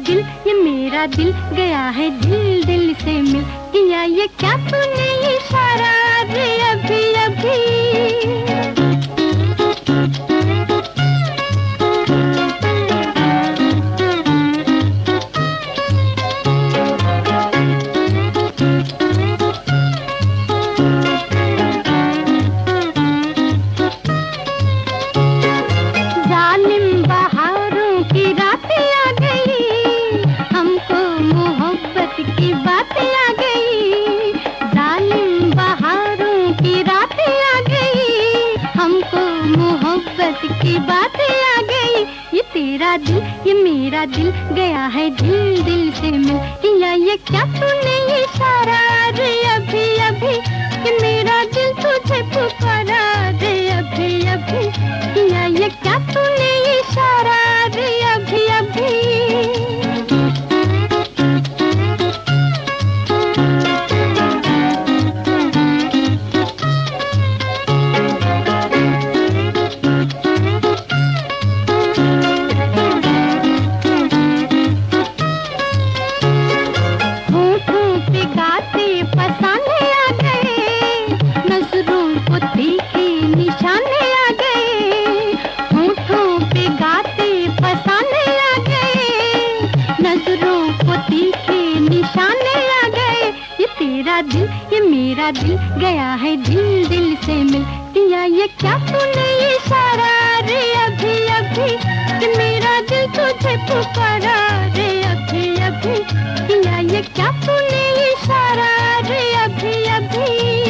दिल, ये मेरा दिल गया है दिल दिल से मिल। किया ये क्या तूने इशारा रे अभी अभी। की बातें आ गई, जालिम बहारों की रातें आ गई, हमको मोहब्बत की बातें आ गई। ये तेरा दिल, ये मेरा दिल गया है दिल दिल से मिल। किया ये क्या तूने इशारा रे अभी अभी, कि मेरा दिल तुझे पुकारा रे अभी अभी। किया ये क्या तूने इशारा रे अभी अभी। तेरा दिल, ये मेरा दिल गया है दिल दिल से मिल। किया ये क्या तूने इशारा रे अभी अभी, कि मेरा दिल तुझे पुकारा रे अभी अभी। किया ये क्या तूने इशारा रे अभी अभी।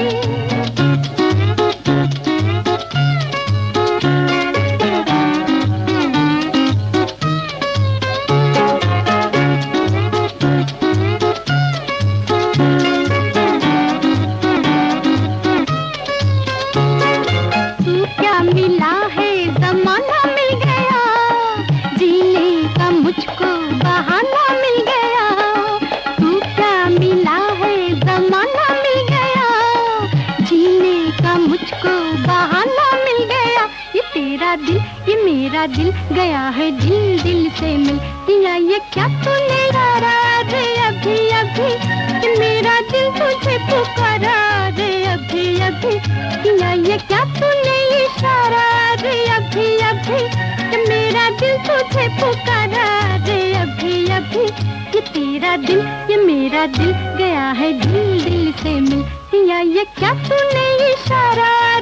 मिला है ज़माना मिल गया, जीने का मुझको बहाना मिल गया। तू क्या मिला है ज़माना मिल गया, जीने का मुझको बहाना मिल गया। ये तेरा दिल, ये मेरा दिल गया है दिल दिल से मिल। किया ये क्या तूने इशारा रे अभी अभी, कि मेरा दिल तुझे पुकारा रे अभी अभी। किया ये क्या तूने इशारा रे अभी अभी, कि मेरा दिल तुझे पुकारा रे अभी अभी। ये तेरा दिल, ये मेरा दिल गया है दिल दिल से मिल। किया ये क्या तूने इशारा